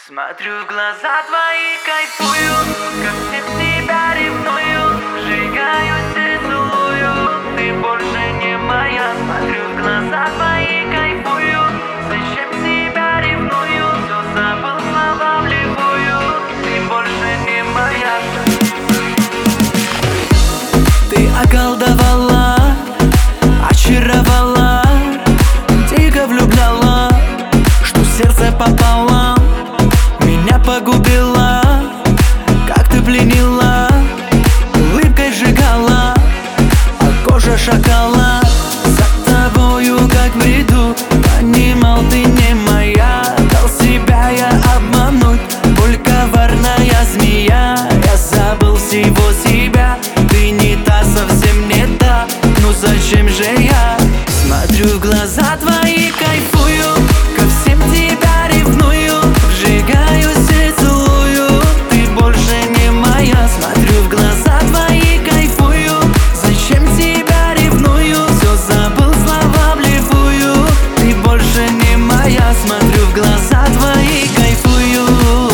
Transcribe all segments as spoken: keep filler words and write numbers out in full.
Смотрю в глаза твои, кайфую, ко всем тебя ревную, сжигаюсь и целую, ты больше не моя. Смотрю в глаза твои, кайфую, зачем тебя ревную, все забыл, слова вливую, ты больше не моя. Ты околдовала, очаровала, дико влюбляла, что сердце пополам меня погубила. Как ты пленила, улыбкой сжигала, а кожа шакала. За тобою, как в бреду, понимал, ты не моя. Дал себя я обмануть, боль коварная змея. Я забыл всего себя, ты не та, совсем не та. Ну зачем же я смотрю в глаза твои, кайфую, ко всем тебя ревную, сжигаюсь и целую, ты больше не моя. Смотрю в глаза твои, кайфую, зачем тебя ревную, все забыл, слова блефую, ты больше не моя. Смотрю в глаза твои, кайфую.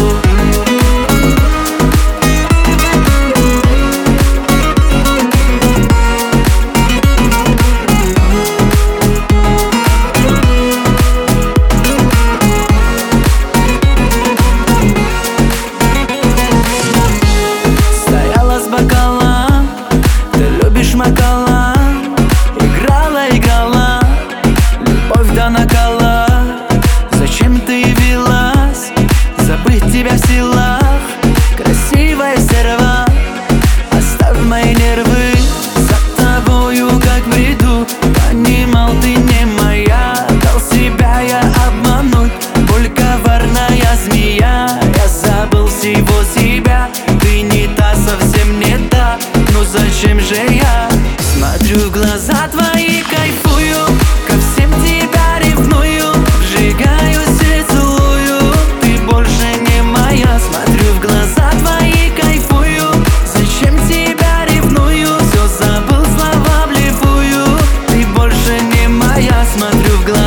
Макала, играла, играла, любовь до накала. Зачем ты явилась, забыть тебя в силах, красивая стерва, оставь мои нервы. За тобою, как в бреду, понимал, ты не моя. Дал себя я обмануть, боль коварная змея. Я забыл всего себя, ты не та, совсем не та. Ну зачем же я смотрю в глаза твои, кайфую, ко всем тебя ревную, сжигаюсь и целую, ты больше не моя. Смотрю в глаза твои, кайфую, зачем тебя ревную, все забыл, слова блефую, ты больше не моя. Смотрю в глаза